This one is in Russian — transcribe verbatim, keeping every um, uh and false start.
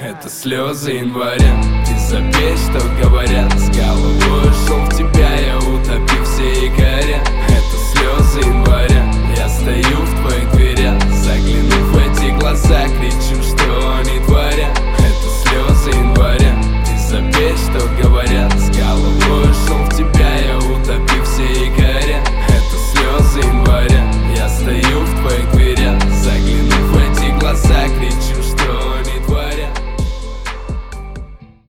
Это слезы января. Ты запей, что говорят. С головой ушел в тебя, я утопил все якоря.